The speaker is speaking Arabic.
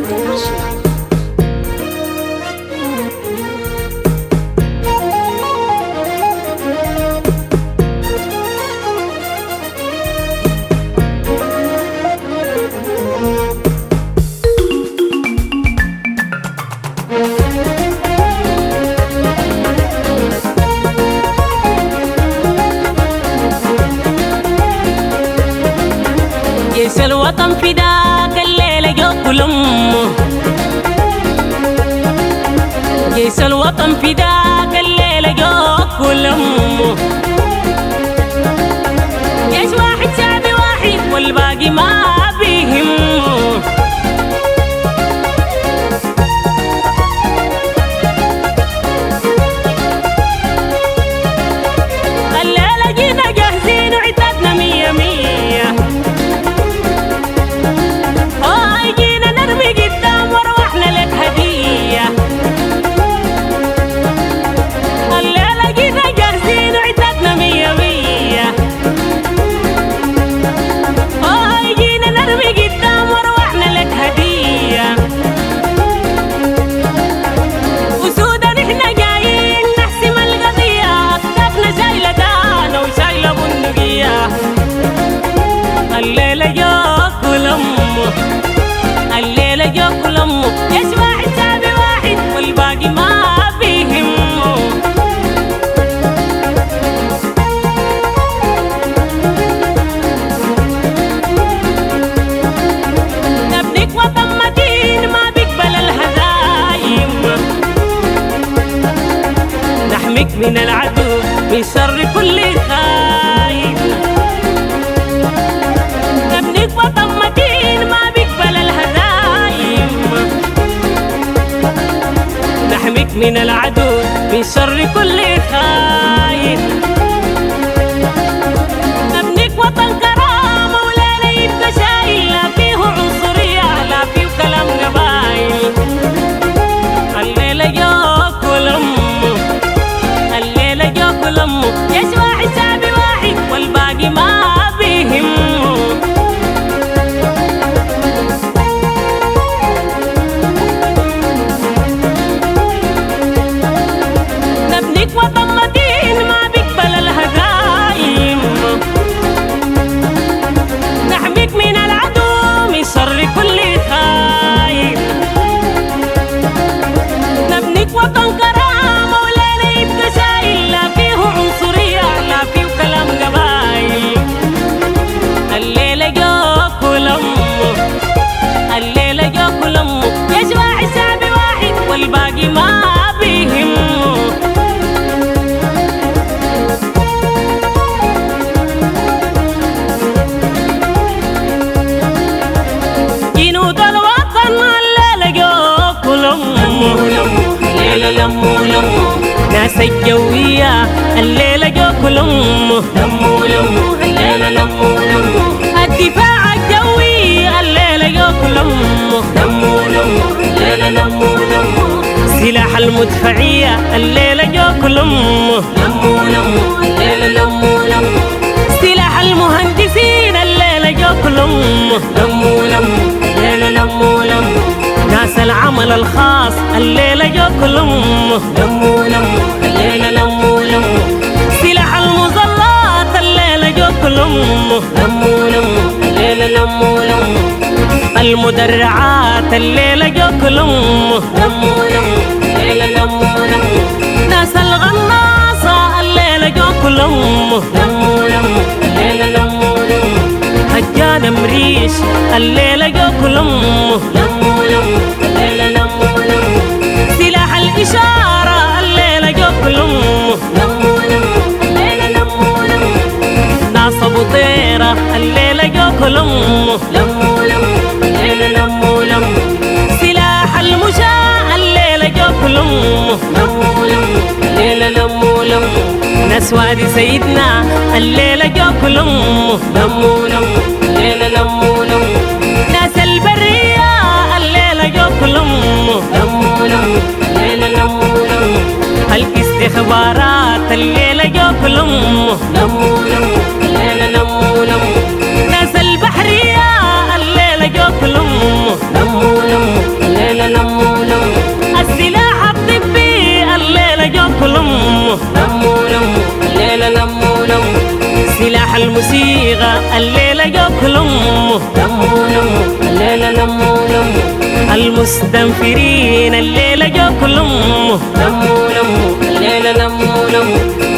International. جيش الوطن فداك الليلة جو كل أمه، جيش الوطن فداك الليلة جو كل أمه، جيش واحد شعبي واحد والباقي ما بيهمه. الليلة جينا جاهزين وعتادنا مية مية، جينا نرمي قدام وروحنا لك هدية. الليلة جينا جاهزين وعتادنا مية مية، جينا نرمي قدام وروحنا لك هدية. وسودا نحنا جايين نحسم القضية، أكتافنا شايلة دانة وشايلة بندقية. الليلة جو كل أمه، الليلة جو كل أمه، جيش واحد شعبي واحد والباقي ما بيهمه. نبنيك وطن متين ما بيقبل الهزايم، نحميك من العدو من شر كل خاين. نبنيك وطن متين ما بيقبل الهزايم، نحميك من العدو من شر كل خاين. نبنيك وطن كرامة ولا يبقى شايل، لا فيه عنصرية لا فيه كلام قبايل. الليلة جو كل أمه، الليلة جو كل أمه، جيش واحد شعبي واحد والباقي ما بيهمه. نبنيك وطن متين ما بيقبل الهزايم، نحميك من العدو من شر كل خاين. نبنيك وطن كرامة ولا يبقى شايل، لا فيه عنصرية لا فيه كلام قبايل. الليلة جو كل أمه، الليلة جو كل أمه، جيش واحد شعبي واحد والباقي ما بيهمه. جنود الوطن الليلة جو كل أمه، الليلة لمو لمو، ناس الجوية الليلة جو كل أمه، لمو لمو الليلة لمو لمو، الدفاع الجوي الليلة جو كل أمه، لمو لمو الليلة لمو لمو، سلاح المدفعية الليلة جو كل أمه، لمو لمو الليلة لمو لمو، سلاح المهندسين الليلة جو كل أمه، لمو لمو الليلة لمو لمو، ناس العمل الخاص الليلة جو كل أمه، لمو لمو الليلة لمو لمو، سلاح المظلات الليلة جو كل أمه، لمو لمو الليلة لمو لمو، المدرعات الليلة جو كل أمه، لمو لمو الليلة لمو لمو، ناس الغناصة الليلة جو كل أمه، لمو لمو الليلة لمو لمو، هجان مريش الليلة جو كل أمه، لمو لمو الليلة لمو لمو، سلاح الإشارة الليلة جو كل أمه، لمو لمو الليلة لمو لمو، ناس أبو طيرة الليلة جو كل أمه، لمو لمو الليلة لمو لمو، سلاح المشاة الليلة جو كل أمه، لمو لمو الليلة لمو لمو، ناس وادي سيدنا الليلة جو كل أمه، لمو لمو الليلة لمو لمو، ناس البرية الليلة جو كل أمه، لمو لمو الليلة لمو لمو، الاستخبارات الليلة جو كل أمه، لمو لمو الليلة لمو لمو، ناس البحرية الليلة جو كل أمه، لمو لمو الموسيقى الليلة ياكلهم لموا لموا الليلة لموا لموا المستنفرين الليلة ياكلهم لموا لموا الليلة لموا لموا